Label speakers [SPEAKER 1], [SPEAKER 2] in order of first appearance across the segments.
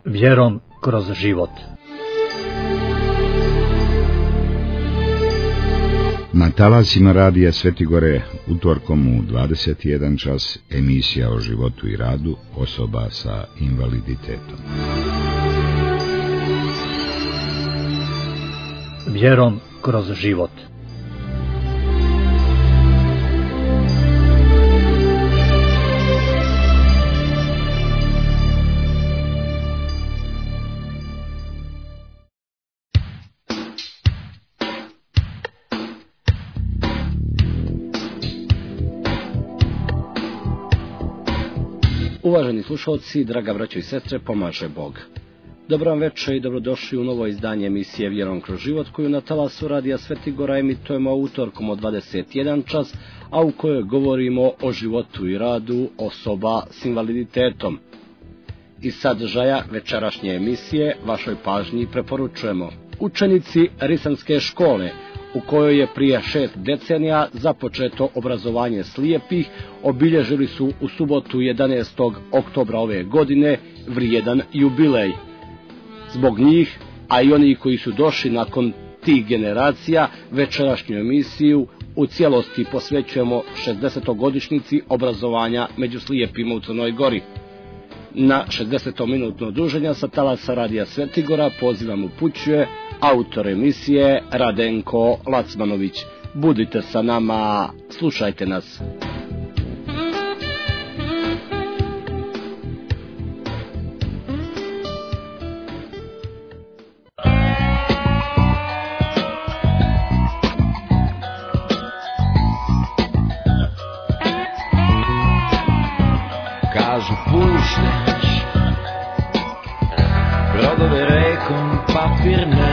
[SPEAKER 1] Vjerom kroz život.
[SPEAKER 2] Na talasima radija Sveti Gore utorkom u 21 čas emisija o životu i radu osoba sa invaliditetom.
[SPEAKER 1] Vjerom kroz život.
[SPEAKER 3] Uvaženi slušalci, draga braćo i sestre, pomaže Bog. Dobro vam večer i dobrodošli u novo izdanje emisije Vjerom kroz život, koju na talasu radija Sveti Gora emitujemo utorkom od 21 čas, a u kojoj govorimo o životu i radu osoba s invaliditetom. Iz sadržaja večerašnje emisije vašoj pažnji preporučujemo učenici Risanske škole, u kojoj je prije 6 decenija započeto obrazovanje slijepih, obilježili su u subotu 11. oktobra ove godine vrijedan jubilej. Zbog njih, a i oni koji su došli nakon tih generacija, večerašnju emisiju u cijelosti posvećujemo 60-godišnjici obrazovanja među slijepima u Crnoj Gori. Na 60-minutno druženja sa talasa radija Sveti Gora pozivam upućuje autor emisije Radenko Lacmanović. Budite sa nama, slušajte nas.
[SPEAKER 4] Kažu puštaš brodove rekom papirne,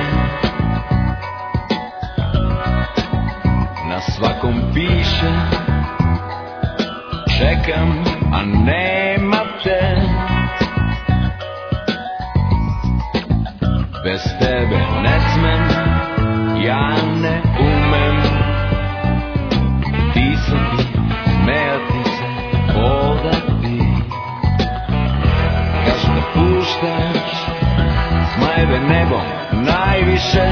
[SPEAKER 4] na svakom piše čekam, a nema te. Bez tebe ne smem, ja ne umem disati, smejati se, hodati. Kažu da puštaš zmajeve nebom najviše,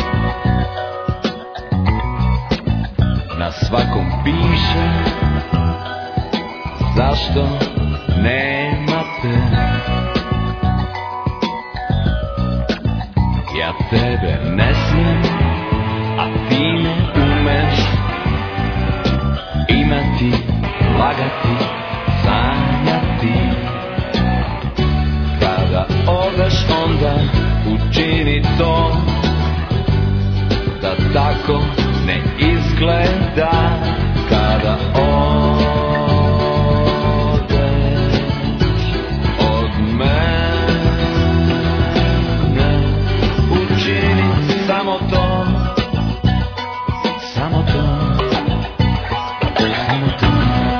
[SPEAKER 4] na svakom piše zašto nema te. Ja tebe ne smijem, a ti ne umeš imati, lagati, sanjati. Kada odeš onda učini to da tako ne izgleda. Kada odeš od mene, učini samo to, samo to, samo to.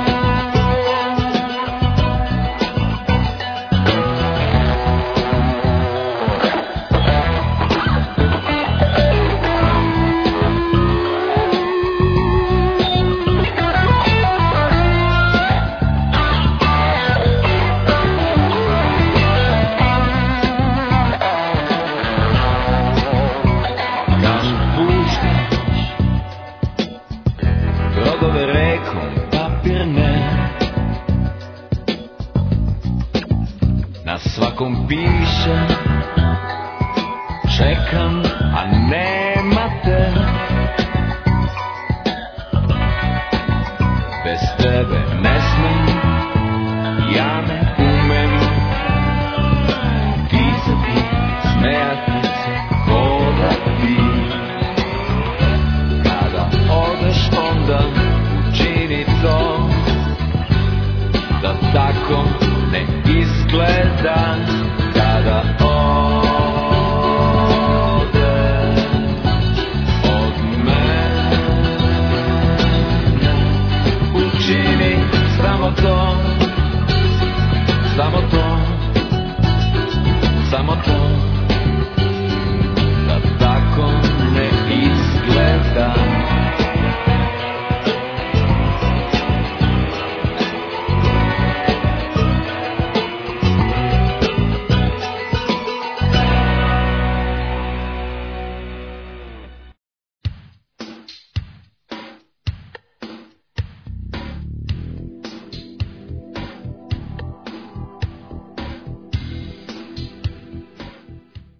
[SPEAKER 4] Na svakom piše čekam, a nema te. Bez tebe ne smem, ja ne umem disati, smejati se, hodati. Kada odeš onda učini to da tako ne izgleda. Kada odeš od mene, učini samo to, samo to, samo to, da tako ne izgleda.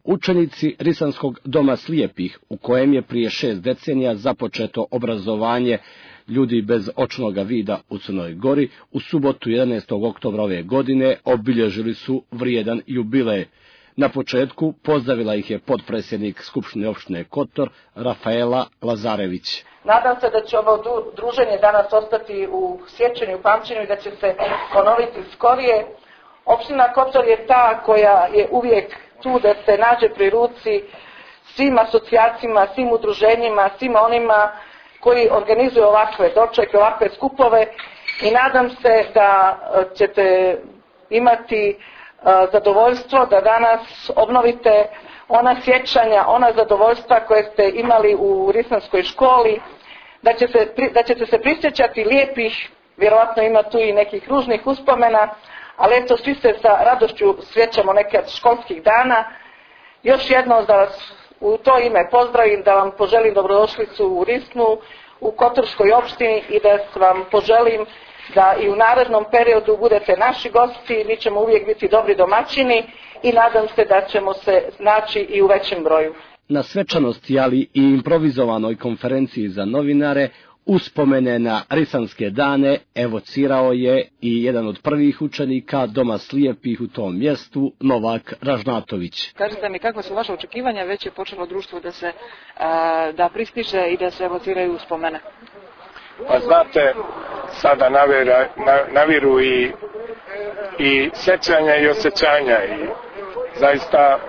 [SPEAKER 3] Učenici Risanskog doma slijepih, u kojem je prije 6 decenija započeto obrazovanje ljudi bez očnog vida u Crnoj Gori, u subotu 11. oktobra ove godine obilježili su vrijedan jubilej. Na početku pozdravila ih je potpredsjednik Skupštine opštine Kotor Rafaela Lazarević.
[SPEAKER 5] Nadam se da će ovo druženje danas ostati u sjećanju i pamćenju i da će se ponoviti skorije. Opština Kotor je ta koja je uvijek tu da se nađe pri ruci svim asocijacijama, svim udruženjima, svima onima koji organizuju ovakve dočeke, ovakve skupove i nadam se da ćete imati zadovoljstvo da danas obnovite ona sjećanja, ona zadovoljstva koje ste imali u Risanskoj školi, da ćete se prisjećati lijepih, vjerojatno ima tu i nekih ružnih uspomena, ali eto svi se sa radošću sjećamo nekad školskih dana. Još jednom da vas u to ime pozdravim, da vam poželim dobrodošlicu u Risnu, u Kotorskoj opštini i da vam poželim da i u narednom periodu budete naši gosti, mi ćemo uvijek biti dobri domaćini i nadam se da ćemo se naći i u većem broju.
[SPEAKER 3] Na svečanosti, ali i improvizovanoj konferenciji za novinare, uspomene na Risanske dane evocirao je i jedan od prvih učenika Doma slijepih u tom mjestu, Novak Ražnatović.
[SPEAKER 6] Kažete mi kakva su vaše očekivanja, već je počelo društvo da pristiže i da se evociraju uspomene?
[SPEAKER 7] Pa znate, sada naviru i sjećanja i osjećanja i zaista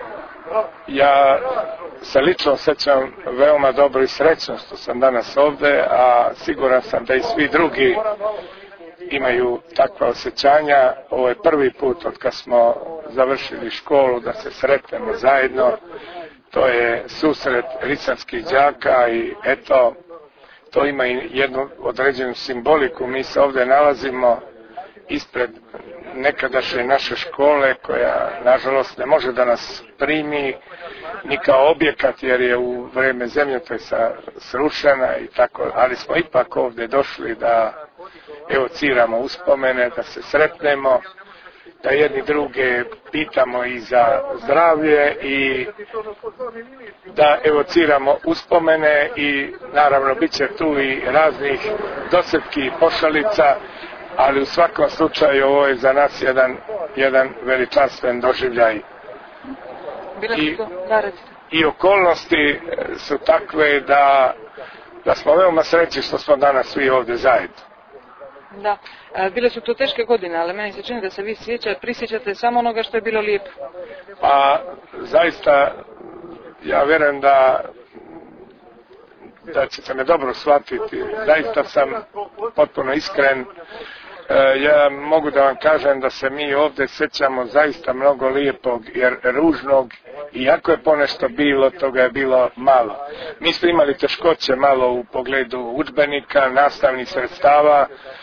[SPEAKER 7] ja se lično sjećam veoma dobro i srećno što sam danas ovdje, a siguran sam da i svi drugi imaju takva osjećanja. Ovo je prvi put od kad smo završili školu da se sretnemo zajedno. To je susret risanskih đaka i eto, to ima i jednu određenu simboliku. Mi se ovdje nalazimo ispred nekadašnje naše škole koja nažalost ne može da nas primi ni kao objekat jer je u vrijeme zemljotresa srušena i tako, ali smo ipak ovdje došli da evociramo uspomene, da se sretnemo, da jedni druge pitamo i za zdravlje i da evociramo uspomene i naravno bit će tu i raznih dosjetki i pošalica, ali u svakom slučaju ovo je za nas jedan veličanstven doživljaj. I okolnosti su takve da smo veoma srećni što smo danas svi ovdje zajedno.
[SPEAKER 6] Da, bile su to teške godine, ali meni se čini da se vi prisjećate samo onoga što je bilo lijepo.
[SPEAKER 7] Pa zaista ja vjerujem da ćete me dobro shvatiti. Zaista sam potpuno iskren. Ja mogu da vam kažem da se mi ovdje sjećamo zaista mnogo lijepog, jer ružnog, iako je ponešto bilo, toga je bilo malo. Mi smo imali teškoće malo u pogledu udžbenika, nastavnih sredstava,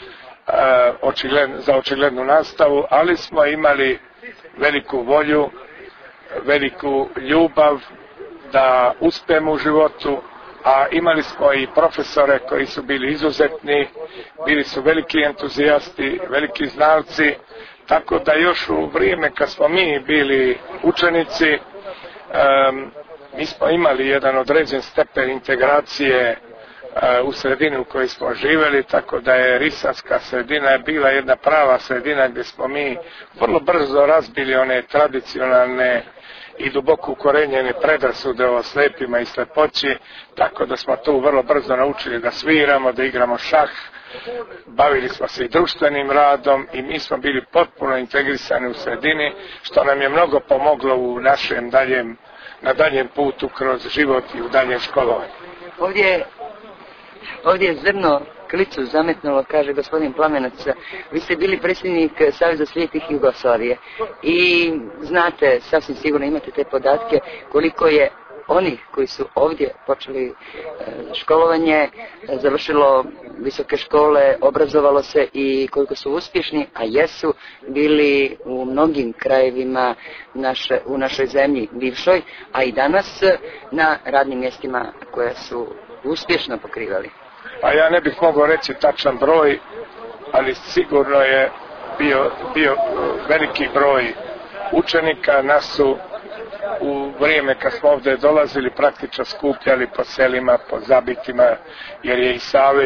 [SPEAKER 7] za očiglednu nastavu, ali smo imali veliku volju, veliku ljubav da uspijemo u životu, a imali smo i profesore koji su bili izuzetni, bili su veliki entuzijasti, veliki znalci, tako da još u vrijeme kad smo mi bili učenici, mi smo imali jedan određen stepen integracije u sredini u kojoj smo živjeli, tako da je risanska sredina bila jedna prava sredina gdje smo mi vrlo brzo razbili one tradicionalne i duboko ukorenjene predrasude o slepima i slepoći, tako da smo tu vrlo brzo naučili da sviramo, da igramo šah, bavili smo se i društvenim radom i mi smo bili potpuno integrisani u sredini, što nam je mnogo pomoglo u našem na daljem putu kroz život i u daljem školovanju.
[SPEAKER 8] Ovdje je zrno klicu zametnulo, kaže gospodin Plamenac. Vi ste bili predsjednik Saveza slijepih Jugoslavije i znate, sasvim sigurno imate te podatke koliko je onih koji su ovdje počeli školovanje, završilo visoke škole, obrazovalo se i koliko su uspješni, a jesu bili u mnogim krajevima u našoj zemlji bivšoj, a i danas na radnim mjestima koja su uspješno pokrivali.
[SPEAKER 7] Pa ja ne bih mogao reći tačan broj, ali sigurno je bio veliki broj učenika. Nas su u vrijeme kad smo ovdje dolazili praktično skupljali po selima, po zabitima, jer je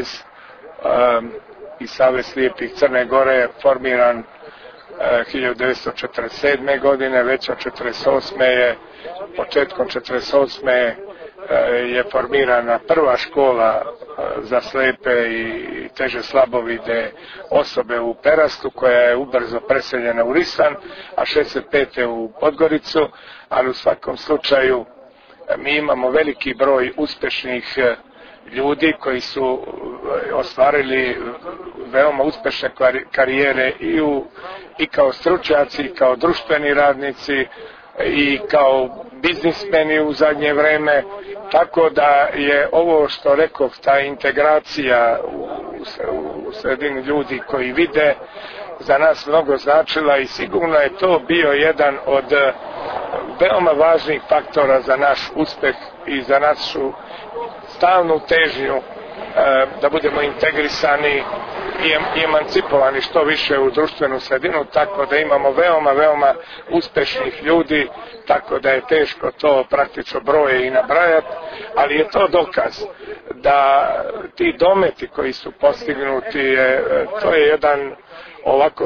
[SPEAKER 7] i Savez slijepih Crne Gore formiran 1947. godine, već od 1948. je, početkom 1948. je formirana prva škola za slepe i teže slabovide osobe u Perastu, koja je ubrzo preseljena u Risan, a 65. u Podgoricu, ali u svakom slučaju mi imamo veliki broj uspješnih ljudi koji su ostvarili veoma uspješne karijere i kao stručnjaci, i kao društveni radnici, i kao biznismeni u zadnje vreme, tako da je ovo što rekoh, ta integracija u sredini ljudi koji vide, za nas mnogo značila i sigurno je to bio jedan od veoma važnih faktora za naš uspjeh i za našu stalnu težnju da budemo integrisani i emancipovani što više u društvenu sredinu, tako da imamo veoma uspješnih ljudi, tako da je teško to praktično broje i nabrajati, ali je to dokaz da ti dometi koji su postignuti, to je jedan ovako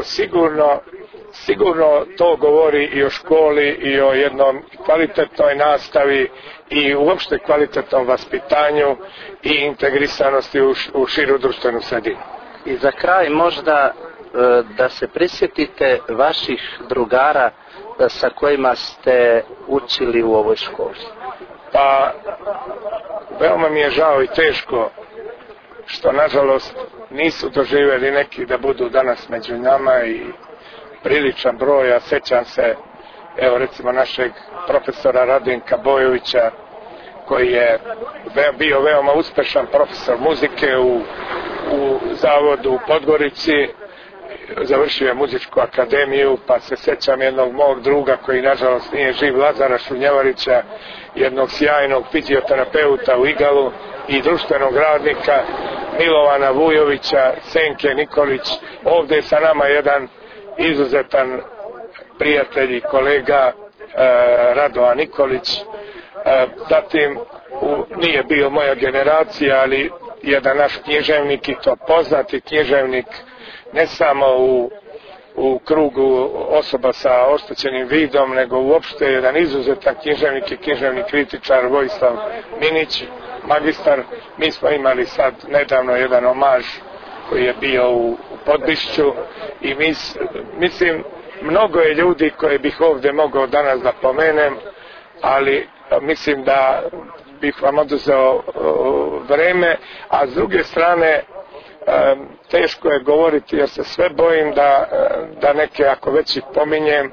[SPEAKER 7] sigurno to govori i o školi i o jednom kvalitetnoj nastavi i uopšte kvalitetnom vaspitanju i integrisanosti u širu društvenu sredinu.
[SPEAKER 9] I za kraj možda da se prisjetite vaših drugara sa kojima ste učili u ovoj školi.
[SPEAKER 7] Pa, veoma mi je žao i teško što nažalost nisu doživjeli neki da budu danas među nama i priličan broj, a sjećam se evo recimo našeg profesora Radenka Bojovića, koji je bio veoma uspješan profesor muzike u Zavodu u Podgorici, završio je muzičku akademiju, pa se sjećam jednog mog druga koji nažalost nije živ, Lazara Šunjevarića, jednog sjajnog fizioterapeuta u Igalu i društvenog radnika Milovana Vujovića, Senke Nikolić. Ovdje je sa nama jedan izuzetan prijatelj i kolega Radovan Nikolić. Zatim nije bio moja generacija, ali jedan naš književnik, i to poznati književnik ne samo u krugu osoba sa oštećenim vidom, nego uopšte jedan izuzetan književnik i književni kritičar Vojislav Minić, magistar. Mi smo imali sad nedavno jedan omaž koji je bio u Podbišću i mislim mnogo je ljudi koje bih ovdje mogao danas da pomenem, ali mislim da bih vam oduzeo vreme, a s druge strane teško je govoriti jer se sve bojim da neke, ako već ih pominjem,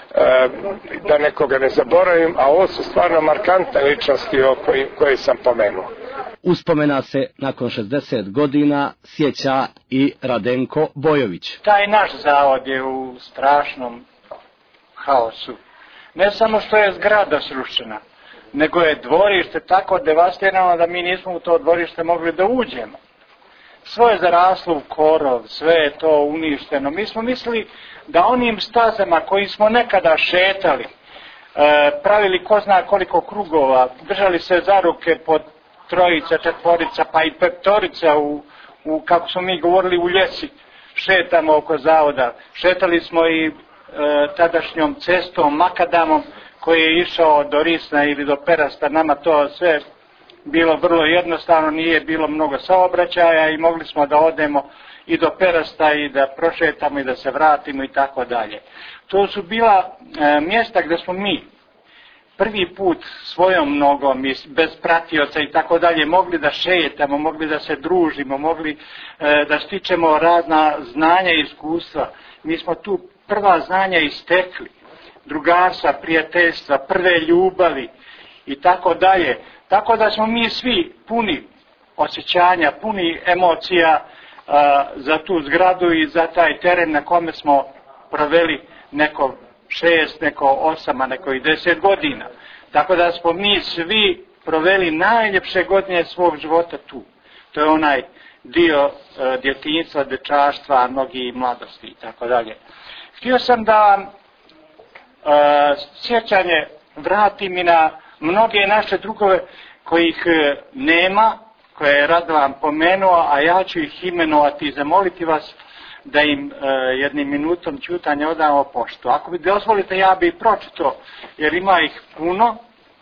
[SPEAKER 7] da nekoga ne zaboravim, a ovo su stvarno markantne ličnosti koje sam pomenuo.
[SPEAKER 3] Uspomena se nakon 60 godina sjeća i Radenko Bojović.
[SPEAKER 10] Taj naš zavod je u strašnom haosu. Ne samo što je zgrada srušena, nego je dvorište tako devastirano da mi nismo u to dvorište mogli da uđemo. Sve je zaraslo u korov, sve je to uništeno. Mi smo mislili da onim stazama koji smo nekada šetali, pravili ko zna koliko krugova, držali se za ruke po trojica, četvorica, pa i petorica u kako smo mi govorili, u ljesi, šetamo oko zavoda. Šetali smo i tadašnjom cestom, makadamom, koji je išao do Risna ili do Perasta. Nama to sve bilo vrlo jednostavno, nije bilo mnogo saobraćaja i mogli smo da odemo i do Perasta i da prošetamo i da se vratimo i tako dalje. To su bila mjesta gdje smo mi prvi put svojom nogom, bez pratioca i tako dalje, mogli da šetamo, mogli da se družimo, mogli da stičemo razna znanja i iskustva. Mi smo tu prva znanja istekli, drugarstva, prijateljstva, prve ljubavi i tako dalje. Tako da smo mi svi puni osjećanja, puni emocija za tu zgradu i za taj teren na kome smo proveli neko 6, neko 8, a neko i 10 godina. Tako da smo mi svi proveli najljepše godine svog života tu. To je onaj dio djetinjstva, dečaštva, mnogi mladosti i tako dalje. Htio sam da sjećanje vratim i na mnoge naše drugove kojih nema, koje je Radovan pomenuo, a ja ću ih imenovati i zamoliti vas da im jednim minutom ćutanja odamo poštu. Ako bi dozvolite, ja bi pročitao, jer ima ih puno.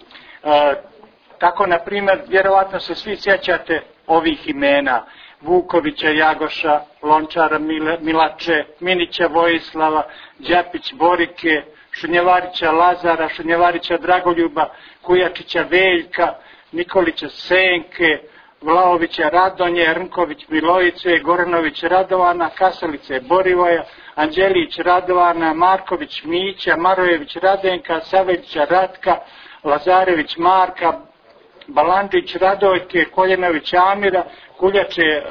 [SPEAKER 10] Tako, na primjer, vjerovatno se svi sjećate ovih imena: Vukovića Jagoša, Lončara Milače, Minića Vojislava, Đapić Borike, Šunjevarića Lazara, Šunjevarića Dragoljuba, Kujačića Veljka, Nikolića Senke, Vlaovića Radonje, Rnković Milojice, Goranović Radovana, Kasalice Borivoja, Anđelić Radovana, Marković Mića, Marojević Radenka, Saveljića Ratka, Lazarević Marka, Balandžić Radojke, Koljenović Amira, Kuljače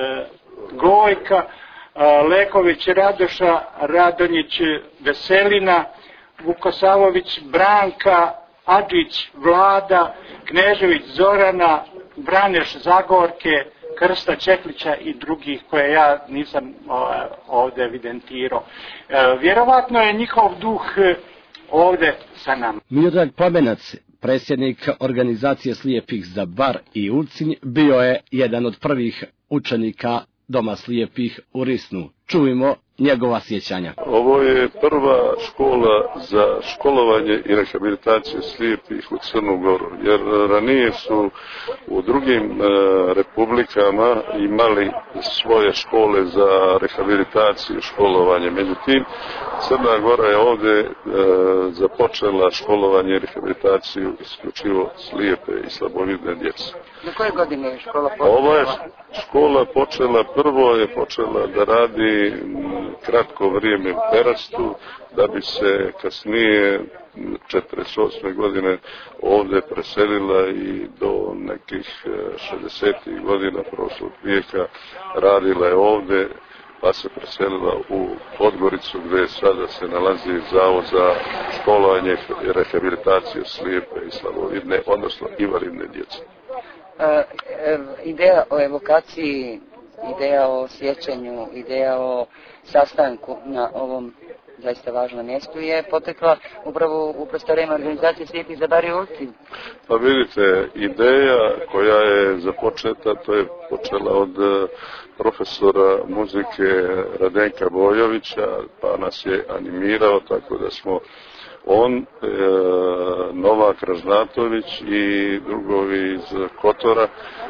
[SPEAKER 10] Gojka, Leković Radoša, Radonjić Veselina, Vukosavović Branka, Adžić Vlada, Knežević Zorana, Braneš Zagorke, Krsta Čeklića i drugih koje ja nisam ovdje evidentirao. Vjerovatno je njihov duh ovdje sa nama.
[SPEAKER 3] Miodrag Plamenac, predsjednik organizacije slijepih za Bar i Ulcinj, bio je jedan od prvih učenika Doma slijepih u Risnu. Čujmo njegova sjećanja.
[SPEAKER 11] Ovo je prva škola za školovanje i rehabilitaciju slijepih u Crnu Goru, jer ranije su u drugim republikama imali svoje škole za rehabilitaciju, školovanje. Međutim, Crna Gora je ovdje započela školovanje i rehabilitaciju isključivo slijepe i slabovidne djece.
[SPEAKER 8] Na koje godine je škola počela?
[SPEAKER 11] Ova je škola prvo je počela da radi kratko vrijeme u Perastu, da bi se kasnije 48. godine ovdje preselila i do nekih 60. godina prošlog vijeka radila je ovdje, pa se preselila u Podgoricu, gdje sada se nalazi Zavod za školovanje i rehabilitaciju slijepe i slabovidne, odnosno invalidne djece.
[SPEAKER 8] Ideja o evokaciji, ideja o sjećanju, ideja o sastanku na ovom zaista važnom mjestu je potekla upravo u prostorijama organizacije slijepih za Bar i Ulcinj.
[SPEAKER 11] Pa vidite, ideja koja je započeta, to je počela od profesora muzike Radenka Bojovića, pa nas je animirao, tako da smo on, Novak Ražnatović i drugovi iz Kotora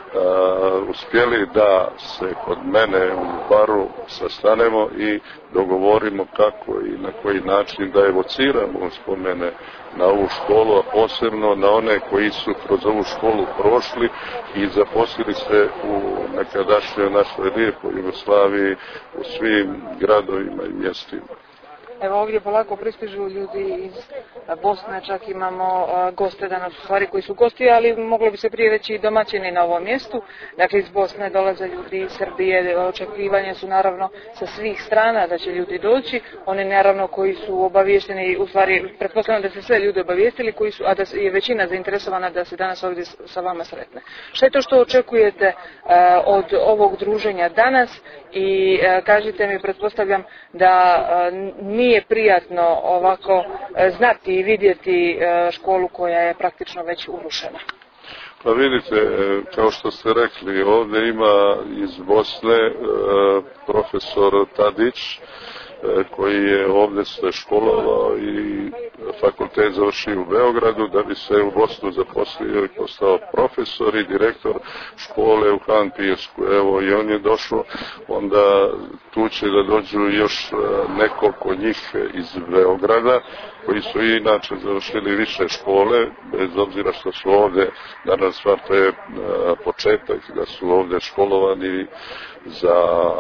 [SPEAKER 11] uspjeli da se kod mene u baru sastanemo i dogovorimo kako i na koji način da evociramo spomene na ovu školu, a posebno na one koji su kroz ovu školu prošli i zaposlili se u nekadašnjoj našoj lijepoj Jugoslaviji u svim gradovima i mjestima.
[SPEAKER 6] Evo ovdje polako pristižu ljudi iz Bosne, čak imamo goste danas u stvari koji su gosti, ali moglo bi se prije reći i domaćini na ovom mjestu. Dakle, iz Bosne dolaze ljudi, iz Srbije, očekivanja su naravno sa svih strana da će ljudi doći. Oni naravno koji su obaviješteni, u stvari pretpostavljam da se sve ljudi obavijestili, koji su, a da je većina zainteresovana da se danas ovdje sa vama sretne. Što je to što očekujete od ovog druženja danas i kažite mi, pretpostavljam da nije prijatno ovako znati i vidjeti školu koja je praktično već urušena.
[SPEAKER 11] Pa vidite, kao što ste rekli, ovdje ima iz Bosne profesor Tadić, koji je ovdje se školovao i fakultet završio u Beogradu, da bi se u Bosnu zaposlio i postao profesor i direktor škole u Han Pijesku. Evo i on je došao, onda tu će da dođu još nekoliko njih iz Beograda, koji su inače završili više škole, bez obzira što su ovdje, danas stvar to je početak, da su ovdje školovani za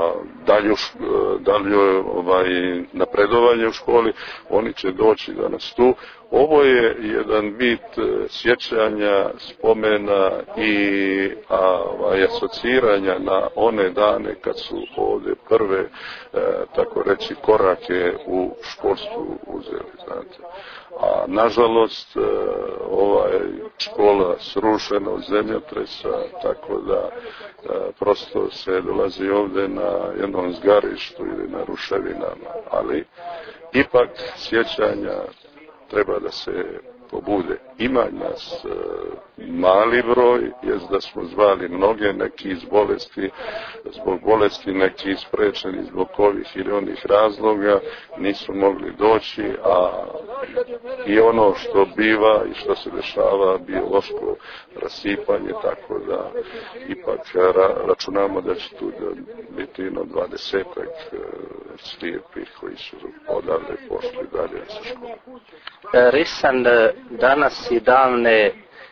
[SPEAKER 11] dalje napredovanje u školi, oni će doći danas tu. Ovo je jedan vid sjećanja, spomena i asociranja na one dane kad su ovdje prve, tako reći, korake u školstvu uzeli, znate. A nažalost, ova je škola srušena od zemljotresa, tako da prosto se dolazi ovdje na jednom zgarištu ili na ruševinama, ali ipak sjećanja treba da se pobude. Ima nas mali broj, jest da smo zvali mnoge, neki iz bolesti, zbog bolesti, neki isprečeni zbog ovih ili onih razloga, nisu mogli doći, a i ono što biva i što se dešava biološko rasipanje, tako da ipak računamo da će tu biti 20-ak slijepih koji su odavde pošli dalje sa školom.
[SPEAKER 9] Risan danas i davne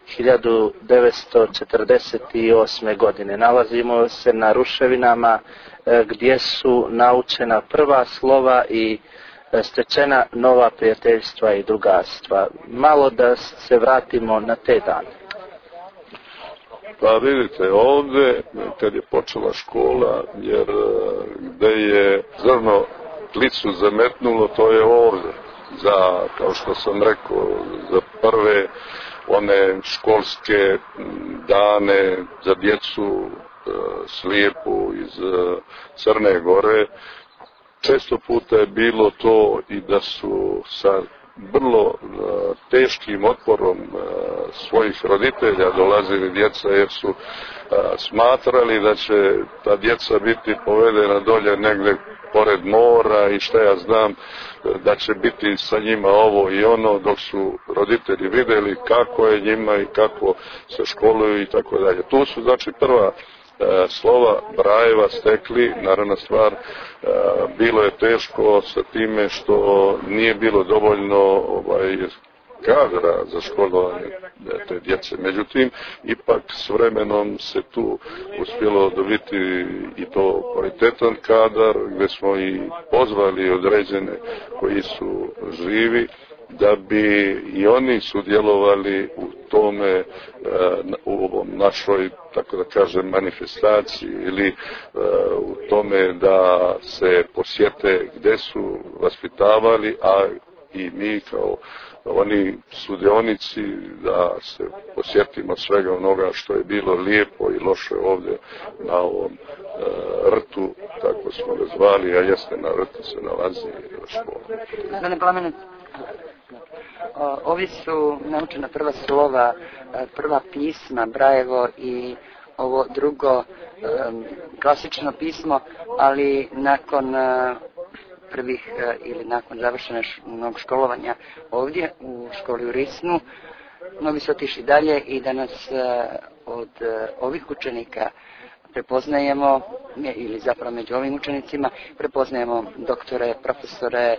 [SPEAKER 9] 1948. godine. Nalazimo se na ruševinama gdje su naučena prva slova i stečena nova prijateljstva i drugarstva. Malo da se vratimo na te dane.
[SPEAKER 11] Pa vidite, ovdje kad je počela škola, jer gde je zrno klicu zametnulo, to je ovdje. Za, kao što sam rekao, za prve one školske dane za djecu slijepu iz Crne Gore. Često puta je bilo to i da su sa vrlo teškim otporom svojih roditelja dolazili djeca, jer su smatrali da će ta djeca biti povedena dolje negdje pored mora i šta ja znam, da će biti sa njima ovo i ono, dok su roditelji vidjeli kako je njima i kako se školuju i tako dalje. Tu su znači prva slova Brajeva stekli. Naravna stvar, bilo je teško sa time što nije bilo dovoljno kadra za školovanje te djece. Međutim, ipak s vremenom se tu uspjelo dobiti i to kvalitetan kadar, gdje smo i pozvali određene koji su živi, da bi i oni sudjelovali u tome, u ovom našoj, tako da kažem, manifestaciji ili u tome da se posjete gdje su vaspitavali, a i mi kao oni sudionici da se posjetimo svega onoga što je bilo lijepo i loše ovdje na ovom rtu, tako smo ga zvali, a jeste na rtu se nalazi škola.
[SPEAKER 8] Gospodine Plamenac, ovi su naučena prva slova, prva pisma, Brajevo i ovo drugo klasično pismo, ali nakon prvih ili nakon završenog školovanja ovdje u školi u Risnu, mnogi su otišli dalje i danas od ovih učenika prepoznajemo, ili zapravo među ovim učenicima, prepoznajemo doktore, profesore,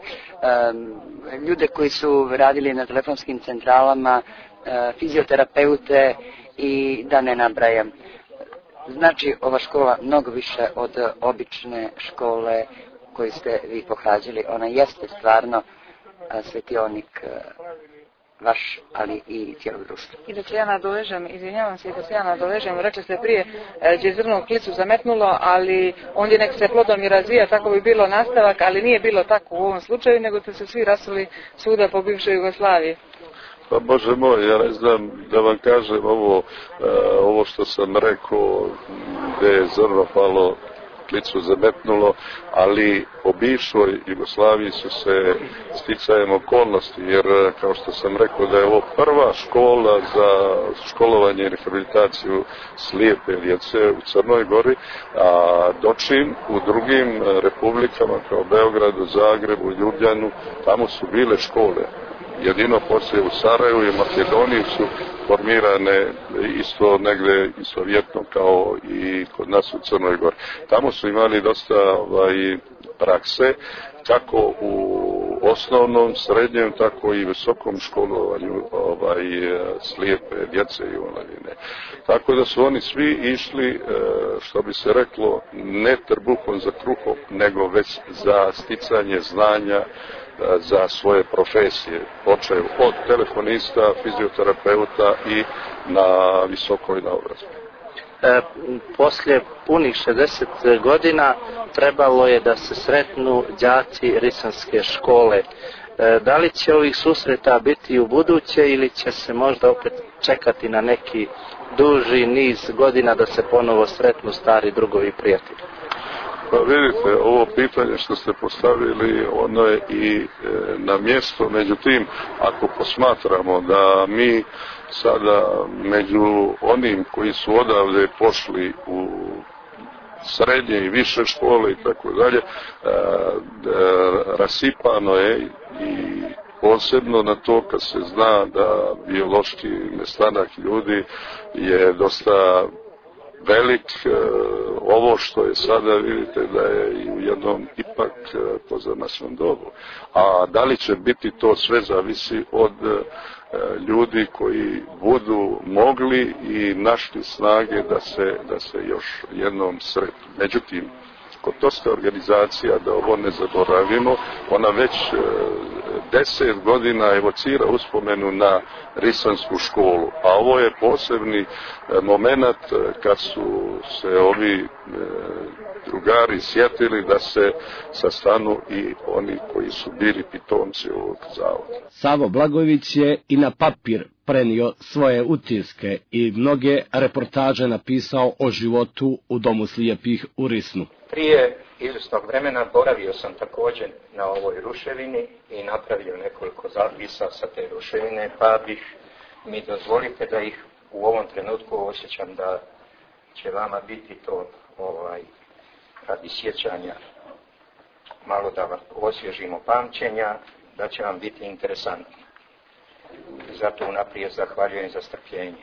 [SPEAKER 8] ljude koji su radili na telefonskim centralama, fizioterapeute i da ne nabrajam. Znači, ova škola mnogo više od obične škole koju ste vi pohađali. Ona jeste stvarno svetionik vaš, ali i cijelog društva.
[SPEAKER 6] I da se ja nadovežem, izvinjavam se, da se ja nadovežem, rekli ste prije, gdje zrno klicu zametnulo, ali ondje nek se plodom i razvija, tako bi bilo nastavak, ali nije bilo tako u ovom slučaju, nego ste se svi rasuli svuda po bivšoj Jugoslaviji.
[SPEAKER 11] Pa Bože moj, ja ne znam da vam kažem ovo što sam rekao, gdje je zrno palo, klicu zametnulo, ali po bivšoj Jugoslaviji su se sticajem okolnosti, jer kao što sam rekao da je ovo prva škola za školovanje i rehabilitaciju slijepe djece u Crnoj Gori, a dočim u drugim republikama kao Beogradu, Zagrebu, Ljubljanu, tamo su bile škole. Jedino poslije u Sarajevu i Makedoniji su formirane isto negdje i sovjetno kao i kod nas u Crnoj Gori. Tamo su imali dosta prakse, kako u osnovnom, srednjem, tako i visokom školovanju slijepe djece i omladine. Tako da su oni svi išli, što bi se reklo, ne trbuhom za kruhom, nego već za sticanje znanja za svoje profesije, počev od telefonista, fizioterapeuta i na visokoj naobrazbi.
[SPEAKER 9] Poslije punih 60 godina trebalo je da se sretnu đaci Risanske škole. Da li će ovih susreta biti u buduće ili će se možda opet čekati na neki duži niz godina da se ponovo sretnu stari drugovi i prijatelji?
[SPEAKER 11] Pa vidite, ovo pitanje što ste postavili, ono je i na mjestu, međutim, ako posmatramo da mi sada među onim koji su odavde pošli u srednje i više škole i tako dalje, rasipano je i posebno na to kad se zna da biološki nestanak ljudi je dosta velik. Ovo što je sada, vidite da je i u jednom ipak pozamašnom dobu. A da li će biti to sve zavisi od ljudi koji budu mogli i našli snage da se još jednom sretnu. Međutim, kod dosta organizacija, da ovo ne zaboravimo, ona već 10 godina evocira uspomenu na risansku školu, a ovo je posebni moment kad su se ovi drugari sjetili da se sastanu i oni koji su bili pitomci ovog zavoda.
[SPEAKER 3] Savo Blagojević je i na papir prenio svoje utiske i mnoge reportaže napisao o životu u Domu slijepih u Risnu.
[SPEAKER 12] Prije izvjesnog vremena boravio sam također na ovoj ruševini i napravio nekoliko zapisa sa te ruševine, pa bih mi dozvolite da ih u ovom trenutku osjećam da će vama biti to radi sjećanja, malo da vam osvježimo pamćenja, da će vam biti interesantno. Zato unaprijed zahvaljujem za strpljenje.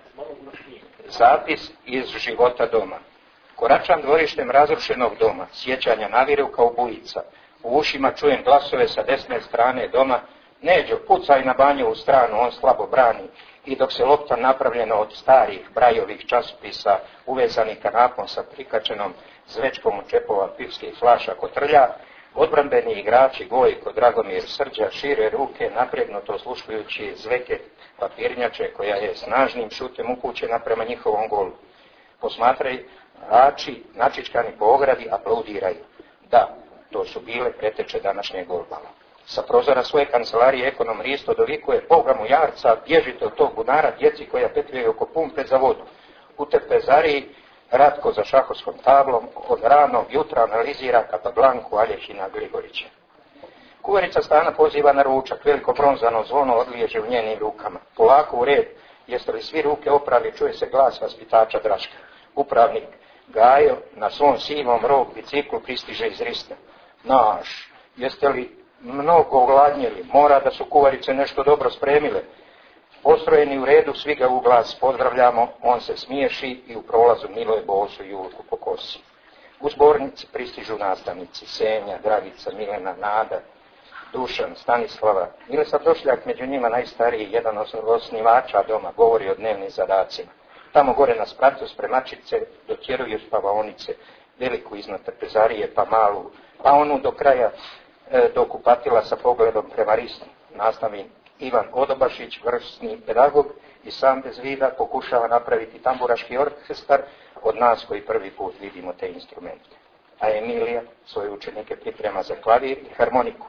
[SPEAKER 12] Zapis iz života doma. Koračam dvorištem razrušenog doma, sjećanja naviru kao bujica. U ušima čujem glasove sa desne strane doma. Neđo, pucaj na Banjovu stranu, on slabo brani. I dok se lopta napravljena od starih brajovih časopisa, uvezanih kanapom sa prikačenom zvečkom u čepova pivskih flaša kotrlja, odbrambeni igrači Gojko, Dragomir, Srđa šire ruke napregnuto osluškujući zveke papirnjače koja je snažnim šutem upućena prema njihovom golu. Posmatrači, načičkani po ogradi, aplaudiraju. Da, to su bile preteče današnje golbala. Sa prozora svoje kancelarije ekonom Risto dovikuje: Boga mu jarca, bježite od tog bunara djeci koja petljaju oko pumpe za vodu. U trpezariji Ratko za šahovskom tablom od ranog jutra analizira Kapablanku Aljehina Grigorića. Kuvarica stana poziva na ručak, veliko bronzano zvono odliježe u njenim rukama. Polako u red, jeste li svi ruke oprali, čuje se glas vaspitača Draška. Upravnik Gajo na svom sivom rog biciklu pristiže iz Rista. Naš, jeste li mnogo ogladnjeli, mora da su kuvarice nešto dobro spremile. Postrojeni u redu, svi ga u glas pozdravljamo, on se smiješi i u prolazu miluje bosu Julku po kosi. U zbornici pristižu nastavnici Senja, Dragica, Milena, Nada, Dušan, Stanislava. Miroslav Došljak, među njima najstariji, jedan od osnivača doma, govori o dnevnim zadacima. Tamo gore na spratu spremačice dotjeruju spavaonice, veliku iznad trpezarije, pa malu, pa onu do kraja do kupatila sa pogledom prema Risnu. Nastavnik Ivan Odobašić, vrsni pedagog, i sam bez vida pokušava napraviti tamburaški orkestar od nas koji prvi put vidimo te instrumente. A Emilija svoje učenike priprema za klavir i harmoniku.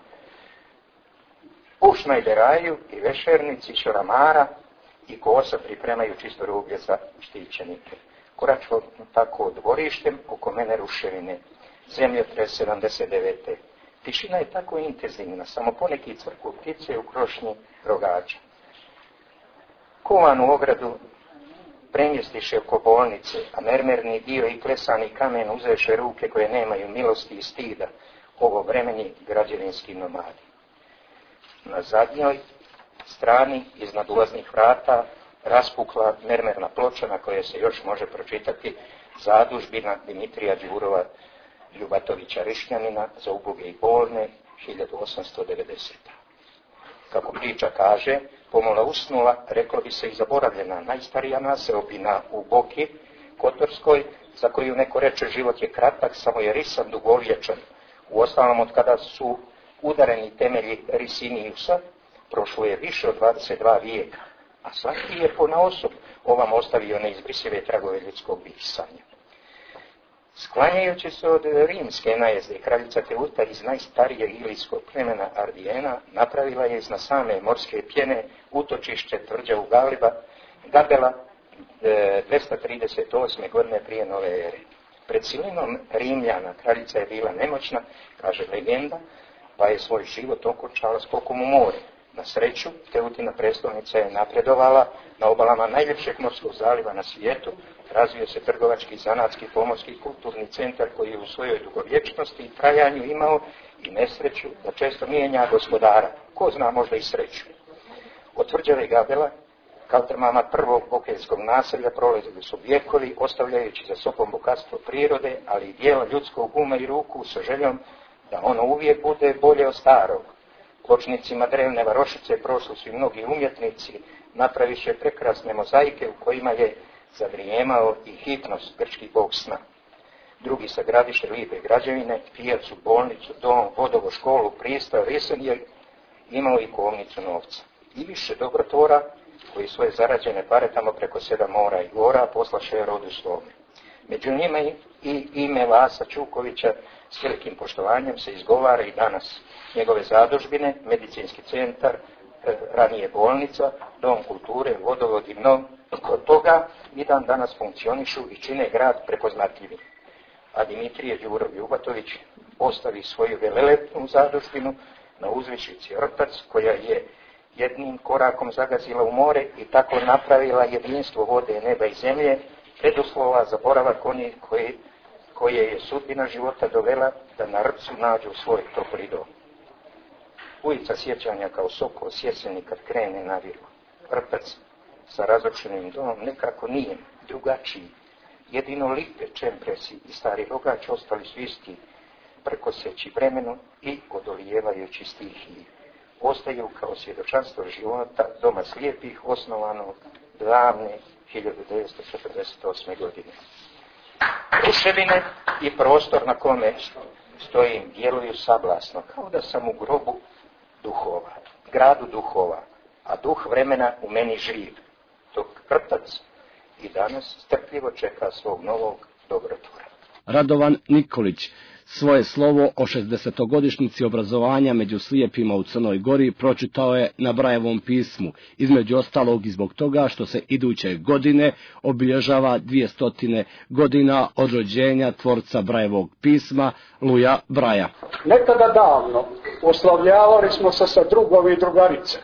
[SPEAKER 12] U Šnajderaju i Vešernici, Šoramara i Kosa pripremaju čisto rublje za štićenike. Koračko tako dvorištem, oko mene ruševine, zemljotres 79. Tišina je tako intenzivna, samo poneki crkvu ptice u krošnji rogača. Kovanu ogradu premjestiše oko bolnice, a mermerni dio i klesani kamen uzeše ruke koje nemaju milosti i stida, ovo vremeni građevinski nomadi. Na zadnjoj strani, iznad ulaznih vrata, raspukla mermerna ploča na kojoj se još može pročitati zadužbina Dimitrija Đurova Ljubatovića Rišnjanina za uboge i bolne 1890. Kako priča kaže, pomalo usnula, reklo bi se i zaboravljena, najstarija naseobina u Boki Kotorskoj, za koju neko reče život je kratak, samo je risan dugovječan. Uostalom, od kada su udareni temelji Risiniusa, prošlo je više od 22 vijeka, a svaki je ponaosob ovam ostavio neizbrisive tragove ljudskog pisanja. Sklanjajući se od rimske najezde, kraljica Teuta iz najstarijeg ilijskog plemena Ardijena napravila je iznad same morske pjene utočište tvrđavu Gabela 238. godine prije nove ere. Pred silinom Rimljana kraljica je bila nemoćna, kaže legenda, pa je svoj život okončala skokom u more. Na sreću, Teutina prestolnica je napredovala na obalama najljepšeg morskog zaliva na svijetu, razvio se trgovački, zanatski, pomorski i kulturni centar koji je u svojoj dugovječnosti i trajanju imao i nesreću da često mijenja gospodara, ko zna možda i sreću. Od tvrđave Gabela, kaltrmama prvog bokeljskog naselja, prolazili su vjekovi, ostavljajući za sobom bogatstvo prirode, ali i dijela ljudskog uma i ruku sa željom da ono uvijek bude bolje od starog. Pločnicima drevne varošice prošli su i mnogi umjetnici, napraviše prekrasne mozaike u kojima je zavrijemao i Hipnos, grčki bog sna. Drugi sagradiše lijepe građevine, pijacu, bolnicu, dom, vodovo, školu, pristav, Risen je imao i kovnicu novca. I više dobrotvora koji svoje zarađene pare tamo preko 7 mora i gora poslaše rodu svome. Među njima i ime Vasa Čukovića s velikim poštovanjem se izgovara i danas. Njegove zadužbine, medicinski centar, ranije bolnica, dom kulture, vodovod i mnogo od toga i dan danas funkcionišu i čine grad prepoznatljivim. A Dimitrije Đuro Ljubatović postavi svoju velelepnu zadužbinu na uzvišici Rtac, koja je jednim korakom zagazila u more i tako napravila jedinstvo vode, neba i zemlje, preduslova za boravak onih koje je sudbina života dovela da na Rtcu nađu svoj topli dom. Ulica sjećanja kao sokol s jeseni kad krene na viru. Rtac sa razočenim domom nekako nije drugačiji. Jedino lipe, čempresi i stari rogač ostali su isti, prkoseći vremenu i odolijevajući stihiji. Ostaju kao svjedočanstvo života doma slijepih, osnovanog davne 1948. godine. Ruševine i prostor na kome stojim djeluju sablasno, kao da sam u grobu duhova, gradu duhova, a duh vremena u meni živ, dok Rtac i danas strpljivo čeka svog novog dobrotvora.
[SPEAKER 3] Radovan Nikolić svoje slovo o 60-godišnjici obrazovanja među slijepima u Crnoj Gori pročitao je na Brajevom pismu, između ostalog i zbog toga što se iduće godine obilježava 200 godina od rođenja tvorca Brajevog pisma Luja Braja.
[SPEAKER 13] Nekada davno oslavljavali smo se sa drugovi i drugarice.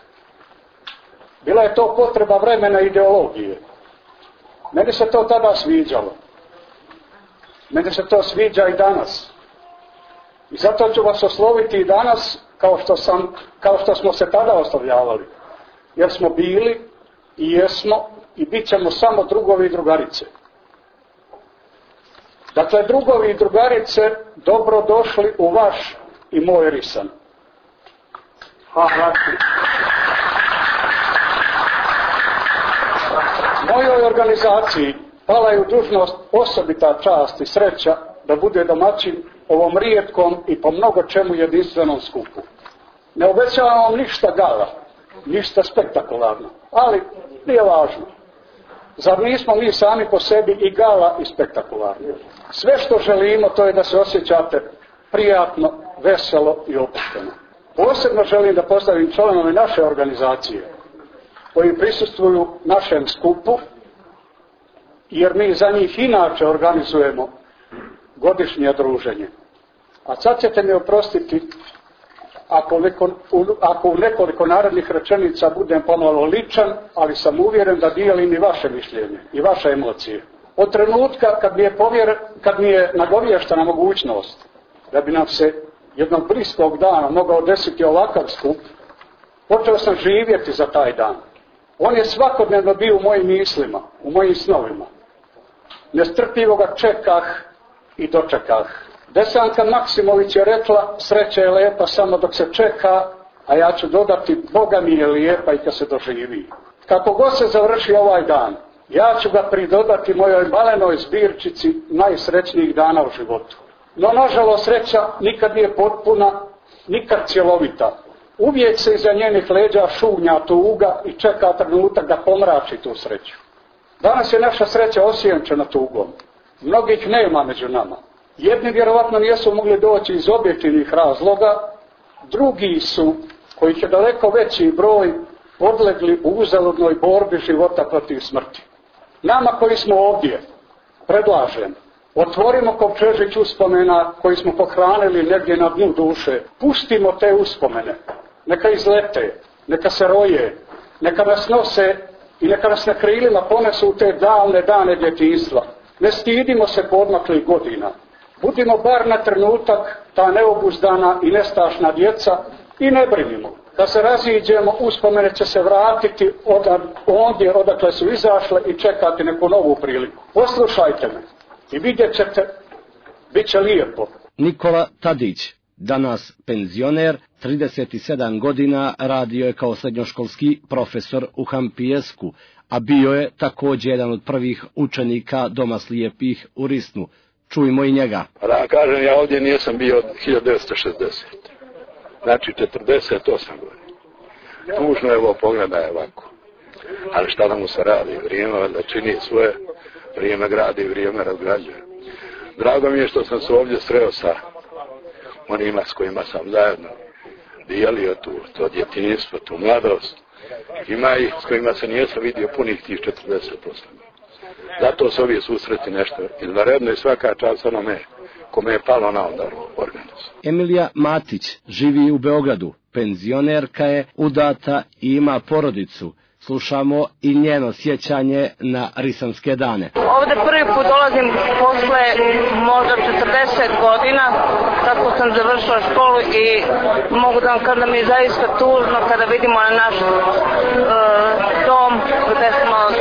[SPEAKER 13] Bila je to potreba vremena i ideologije. Meni se to tada sviđalo. Meni se to sviđa i danas. I zato ću vas osloviti i danas kao što smo se tada oslavljavali. Jer smo bili i jesmo i bit ćemo samo drugovi i drugarice. Dakle, drugovi i drugarice, dobro došli u vaš i moj risan. Hvala. Mojoj organizaciji pala je u dužnost osobita čast i sreća da bude domaćin ovom rijetkom i po mnogo čemu jedinstvenom skupu. Ne obećavam vam ništa gala, ništa spektakularno, ali nije važno. Zar nismo mi sami po sebi i gala i spektakularni? Sve što želimo to je da se osjećate prijatno, veselo i opušteno. Posebno želim da pozdravim članove naše organizacije koji prisustvuju našem skupu, jer mi za njih inače organizujemo godišnje druženje. A sad ćete mi oprostiti ako u nekoliko narednih rečenica budem pomalo ličan, ali sam uvjeren da dijelim i vaše mišljenje i vaše emocije. Od trenutka kad mi je nagovještena mogućnost da bi nam se jednog bliskog dana mogao desiti ovakav skup, počeo sam živjeti za taj dan. On je svakodnevno bio u mojim mislima, u mojim snovima. Nestrpljivo ga čekah i dočekah. Desanka Maksimović je rekla, sreća je lijepa samo dok se čeka, a ja ću dodati, Boga mi je lijepa i kad se doživi. Kako god se završi ovaj dan, ja ću ga pridodati mojoj malenoj zbirčici najsrećnijih dana u životu. No, nažalost, sreća nikad nije potpuna, nikad cjelovita. Uvijek se iza njenih leđa šunja tuga i čeka trenutak da pomrači tu sreću. Danas je naša sreća osjenčena tugom. Mnogih nema među nama. Jedni vjerovatno nisu mogli doći iz objektivnih razloga, drugi su, kojih je daleko veći broj, podlegli u uzaludnoj borbi života protiv smrti. Nama koji smo ovdje, predlažem Otvorimo kovčežić uspomena koji smo pohranili negdje na dnu duše. Pustimo te uspomene. Neka izlete, neka se roje, neka nas nose i neka nas na krilima ponesu u te davne dane djetinjstva. Ne stidimo se podmaklih godina. Budimo bar na trenutak ta neobuzdana i nestašna djeca i ne brinimo. Da se raziđemo, uspomene će se vratiti ondje odakle su izašle i čekati neku novu priliku. Poslušajte me i vidjet ćete, bit će lijepo.
[SPEAKER 3] Nikola Tadić, danas penzioner, 37 godina radio je kao srednjoškolski profesor u Hampijesku, a bio je također jedan od prvih učenika Doma slijepih u Risnu. Čujmo i njega.
[SPEAKER 14] Da kažem, ja ovdje nisam bio od 1960. Znači 48 godina. Tužno je ovo, pogledaj ovako. Ali šta da mu se radi? Vrijeme da čini svoje, vrijeme gradi, vrijeme razgrađuje. Drago mi je što sam se ovdje sreo sa onima s kojima sam zajedno dijelio to djetinjstvo, tu mladost. Ima ih s kojima se nijesam vidio punih tih 48. Zato su ovi susreti nešto izvanredno i svaka čast onome kome je palo na udar organizaciju.
[SPEAKER 3] Emilija Matić živi u Beogradu, penzionerka je, udata i ima porodicu. Slušamo i njeno sjećanje na Risanske dane.
[SPEAKER 15] Ovdje prvi put dolazim posle možda 40 godina, kako sam završila školu i mogu da vam kažem da mi je zaista tužno kada vidimo na naš dom gde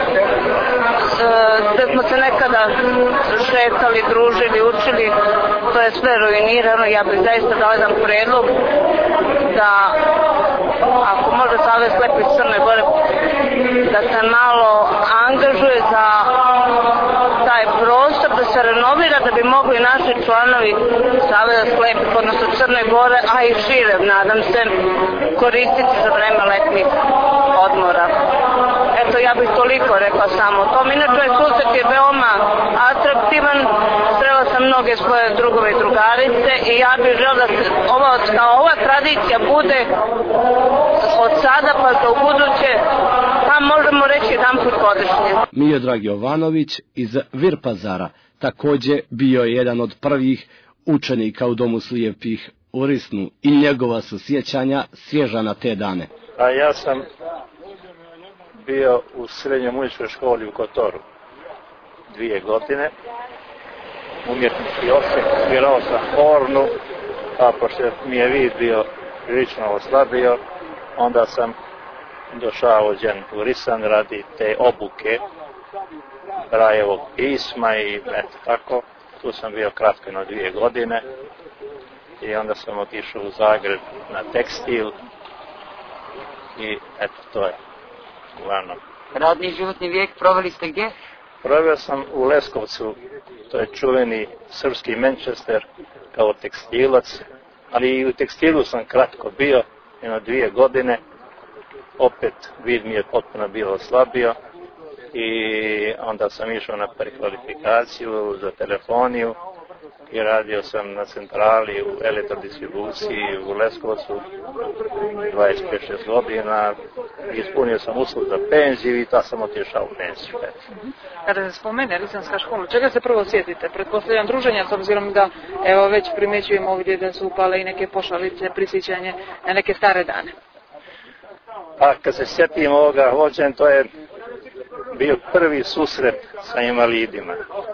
[SPEAKER 15] smo se nekada šetali, družili, učili, to je sve ruinirano. Ja bih zaista dala jedan predlog da ako može Savez slepih Crne Gore da se malo angažuje za taj prostor, da se renovira, da bi mogli naši članovi Saveza slepih, odnosno Crne Gore, a i šire, nadam se, koristiti za vreme letnih odmora. Eto, ja bih toliko rekla samo o tom. Inače, susret je veoma atraktivan, srela sam mnoge svoje drugove i drugarice i ja bih žela da ova tradicija bude od sada pa do buduće, pa možemo reći jedan put godišnje.
[SPEAKER 3] Miodrag Jovanović iz Virpazara također bio je jedan od prvih učenika u Domu slijepih u Risnu i njegova su sjećanja svježa na te dane.
[SPEAKER 9] A ja sam bio u srednjoj muzičkoj školi u Kotoru 2 godine, umjetnički osjek, svirao sam hornu, a pošto mi je vid bio prilično oslabio, onda sam došao ovdje u Risan radi te obuke Rajevog pisma i eto tako. Tu sam bio kratko na 2 godine i onda sam otišao u Zagreb na tekstil i eto to je uglavnom.
[SPEAKER 8] Radni životni vijek proveli ste gdje?
[SPEAKER 9] Proveo sam u Leskovcu, to je čuveni srpski Manchester kao tekstilac, ali i u tekstilu sam kratko bio, jedno 2 godine, opet vid mi je potpuno bilo oslabio i onda sam išao na prekvalifikaciju za telefoniju i radio sam na centrali u elektrodistribuciji u Leskovcu 25-6 godina, ispunio sam uslov za penziju i ta sam otišao u penziju.
[SPEAKER 6] Kada se spomene Risanska škola, čega se prvo sjetite? Pretpostavljam druženja, s obzirom da evo već primjećujemo ovdje da su upale i neke pošalice, prisjećanje na neke stare dane.
[SPEAKER 9] A kad se sjetim ovoga vođen, to je bio prvi susret sa invalidima.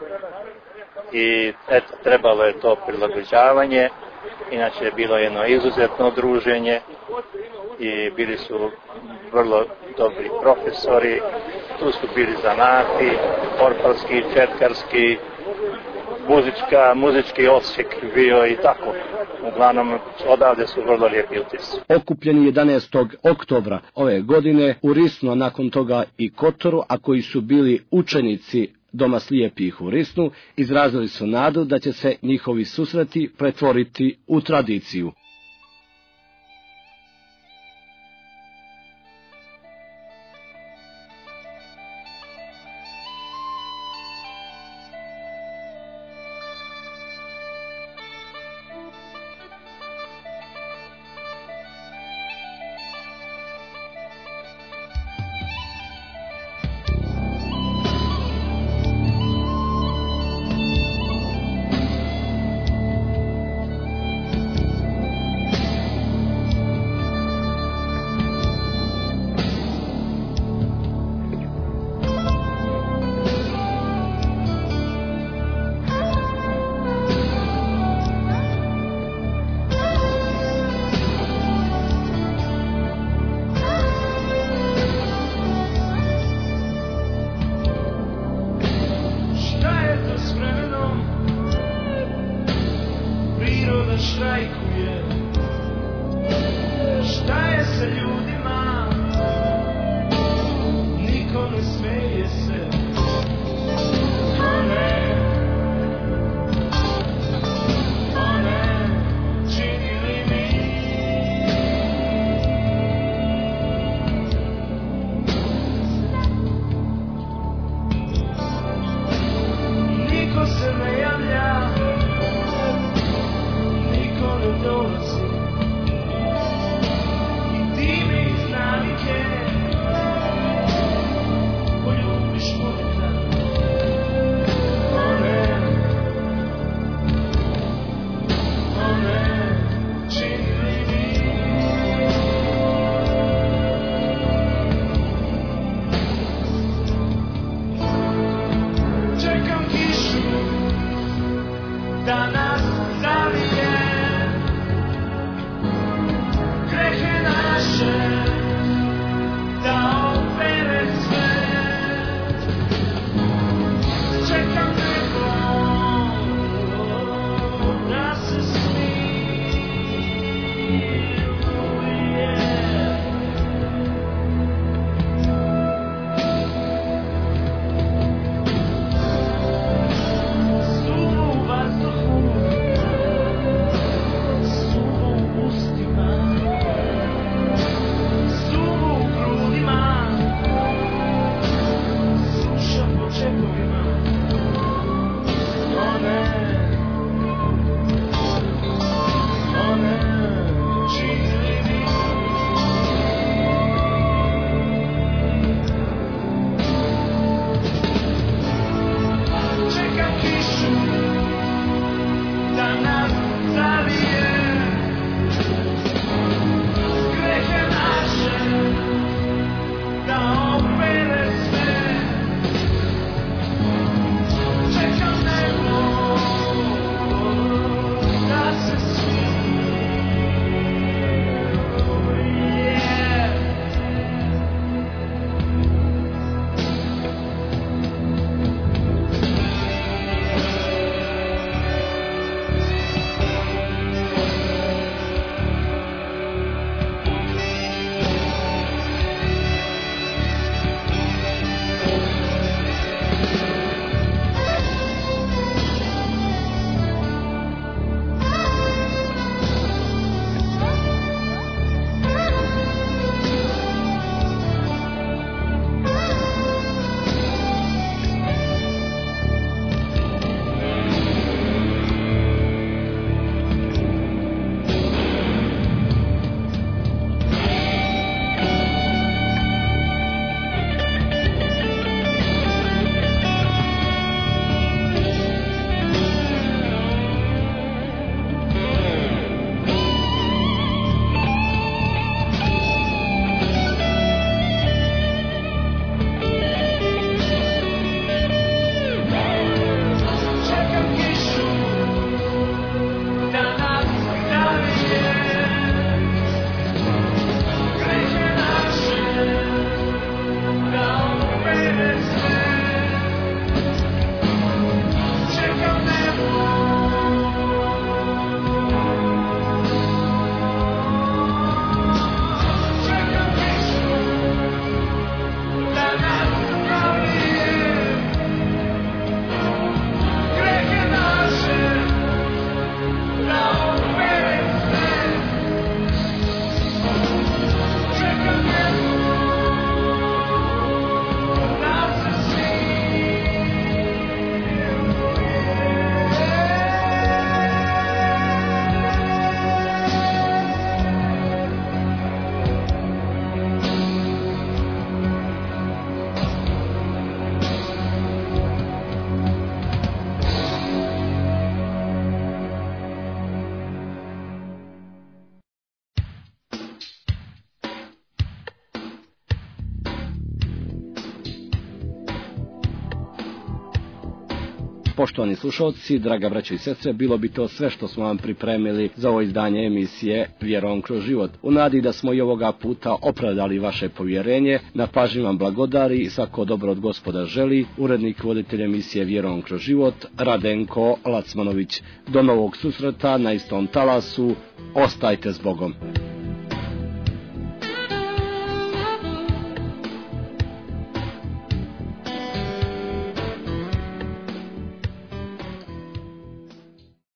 [SPEAKER 9] I eto, trebalo je to prilagođavanje, inače je bilo jedno izuzetno druženje i bili su vrlo dobri profesori, tu su bili zanati, orpalski, četkarski, muzički osjek bio i tako. Uglavnom, odavde su vrlo lijepi utisci.
[SPEAKER 3] Okupljeni 11. oktobra ove godine u Risnu, a nakon toga i Kotoru, a koji su bili učenici Doma slijepih u Risnu, izrazili su nadu da će se njihovi susreti pretvoriti u tradiciju. Poštovani slušalci, draga braćo i sestre, bilo bi to sve što smo vam pripremili za ovo izdanje emisije Vjerom kroz život. U nadi da smo i ovoga puta opravdali vaše povjerenje, na pažnji vam blagodari i svako dobro od Gospoda želi, urednik i voditelj emisije Vjerom kroz život, Radenko Lacmanović. Do novog susreta na istom talasu, ostajte s Bogom.